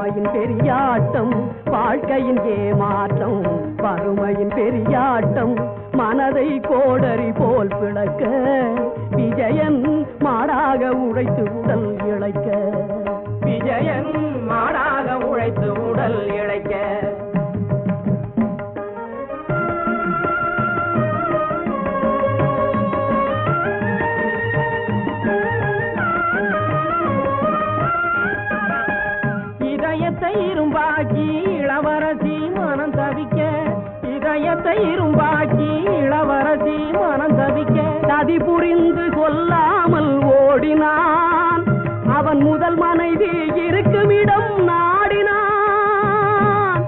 வறுமையின் பெரியாட்டம் வாழ்க்கையின் ஏமாற்றம் வறுமையின் பெரியாட்டம் மனதை கோடரி போல் பிளக்க விஜயன் மாடாக உழைத்து உடல் இழைக்க விஜயன் மாடாக உழைத்து உடல் இழைக்க இதயத்தை இரும்பாக்கி இளவரசி மனம் தவிக்க இதயத்தை இரும்பாக்கி இளவரசி மனம் தவிக்க சதி புரிந்து சொல்லாமல் ஓடினான் அவன் முதல் மனைவி இருக்கும் இடம் நாடினான்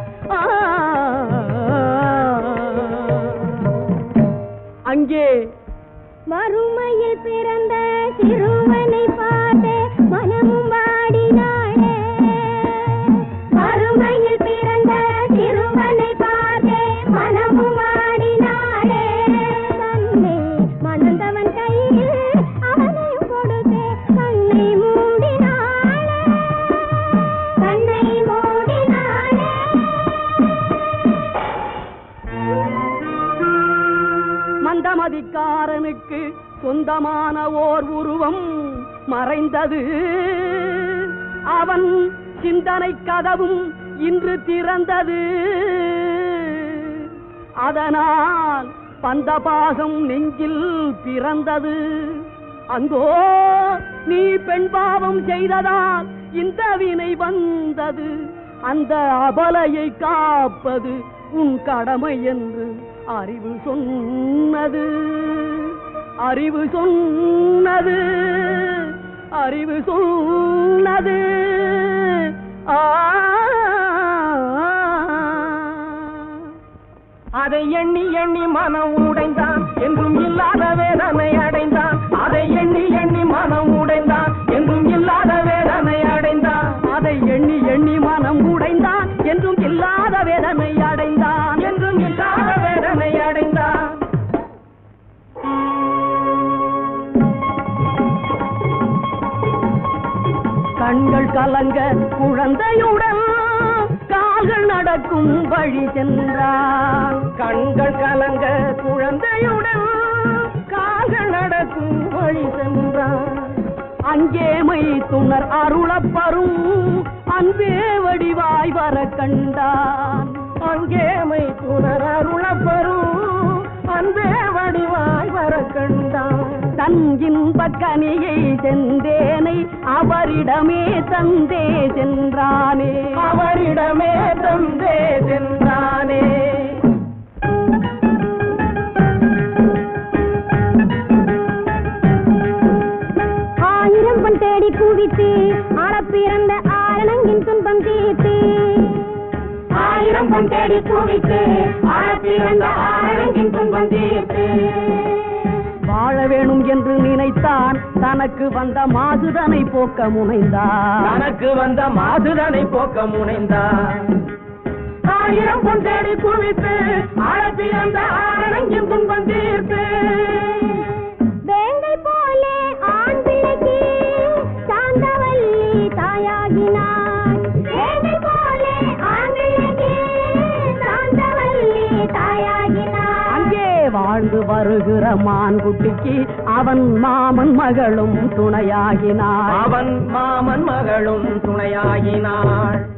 அங்கே வறுமையில் பிறந்த சிறுவனை பார்த்து மனமும் வாடினாளே வறுமையில் பிறந்த சிறுவனை பார்த்து மனமும் வாடினாளே தன்னை மணந்தவன் கையில் அவனையும் கொடுத்து கண்ணை மூடினாளே கண்ணை மூடினாளே மந்தமதிக்காரனுக்கு சொந்தமான ஓர் உருவம் மறைந்தது அவன் சிந்தனை கதவும் இன்று திறந்தது அதனால் பந்தபாசம் நெஞ்சில் பிறந்தது அங்கோ நீ பெண் பாவம் செய்ததால் இந்த வினை வந்தது அந்த அபலையை காப்பது உன் கடமை என்று அறிவு சொன்னது அறிவு சொன்னது அறிவு சொன்னது அதை எண்ணி எண்ணி மனம் உடைந்தான் என்றும் இல்லாத வேதனை அடைந்தான் அதை எண்ணி எண்ணி மனம் உடைந்தான் என்றும் இல்லாத வேதனை அடைந்தான் அதை எண்ணி எண்ணி மனம் உடைந்தான் என்றும் இல்லாத வேதனை அடைந்தான் என்றும் இல்லாத வேதனை அடைந்தான் கண்கள் கலங்க குழந்தையுடன் கால்கள் நடக்கும் வழி சென்றான் கண்கள் கலங்க குழந்தையுடன் கால்கள் நடக்கும் வழி சென்றான் அங்கே மை துணர் அருளப்பரும் அன்பே வடிவாய் வர கண்டான் அங்கே மை துணர் அருளப்பரும் அன்பே வடிவாய் வர கண்டான் தன் இன்பக் கனியை சென்றேனை அவரிடமே தந்தே சென்றானே அவரிடமே தந்தே சென்றானே ஆயிரம் பண் தேடி குவித்து ஆளப்பிறந்த ஆரணங்கின் துன்பம் தீர்த்து ஆயிரம் பண் தேடி குவித்து ஆளப்பிறந்த ஆரணங்கின் துன்பம் தீர்த்து வாழ வேணும் என்று நினைத்தான் தனக்கு வந்த மாசுதனை போக்க முனைந்தான் தனக்கு வந்த மாசுதனை போக்க முனைந்தான் ஆயிரம் பொன் தேடி குவித்து ஆழப்பிறந்த ஆரணங்கின் துன்பம் தீர்த்து வேங்கை போலே ஆண் பிள்ளைக்கு சாந்தவல்லி தாயாகினான் வேங்கை போலே ஆண் பிள்ளைக்கு சாந்தவல்லி தாயாகினான் அங்கே வாழ்ந்து வருகிற மான்குட்டிக்கு அவன் மாமன் மகளும் துணையாகினாள் அவன் மாமன் மகளும் துணையாகினாள்